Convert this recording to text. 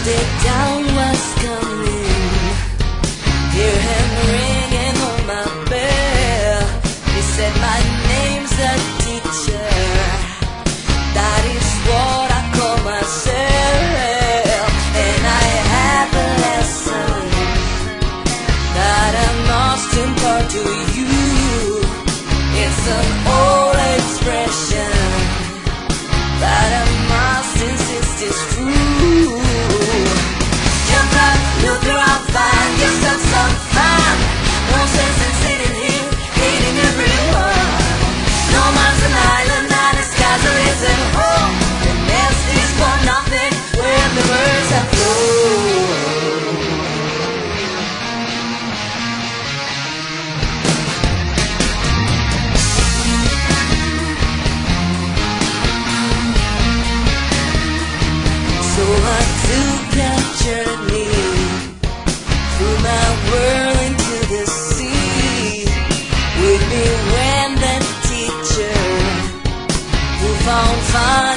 day down was coming. Hear him ringing on my bell. He said my name's a teacher. That is what I call myself. And I have a lesson that I must impart to you. It's an old expression that I must insist is true. Jump up, look around, find yourself some fun. No sense in sitting here, hating everyone. No man's an island, and the sky's a little home. The nest is for nothing, where the birds have flown. So I took a journey through my world into the sea. With me went the teacher who found fun